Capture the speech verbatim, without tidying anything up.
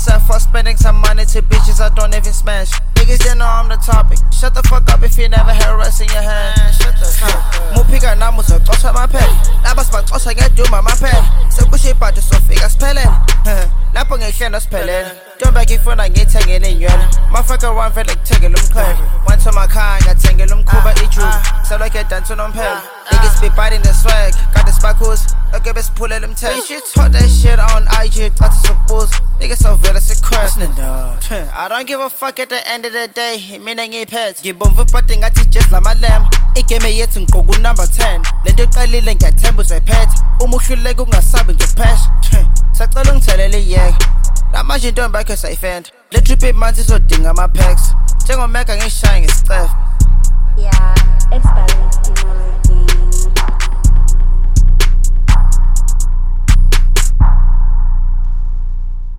myself for spending some money to bitches I don't even smash. Niggas they know I'm the topic. Shut the fuck up if you never had a rest in your hand. Shut the fuck up. Mupika namuzo kosa my pen. Labas ba kosa ngeduma my pen. Sekushipha nje sofika siphelele. Lapho ngehlelo siphelele. Ntombi ngifuna ngithengele inywana. Mafaka one vele kuthengele umqhele. Went to my car ngathengele umkhuba ijuba. Selokhe dance unomphela. Niggas be biting the swag. Got the sparkles. Okay, besiphulele umthetho. Bitch, you talk that shit on I G. That's so boost. Niggas so vele sikrest. I don't give a fuck at the end of the day. Mina ngiphethe. Ngibomvu but ngathi just la malam. Igame yethu ngiqoku number ten. Lento iqalile ngiyathemba uzayiphetha. Uma uhluleka ungasabi ngiphesha. Sacela ungithelele iyeke. Lamanje intombi yakho sayifenda. Le trip imanzi izodinga ama packs. Njengomeka ngishaya ngesicefe. Yeah, it's balanced, you know.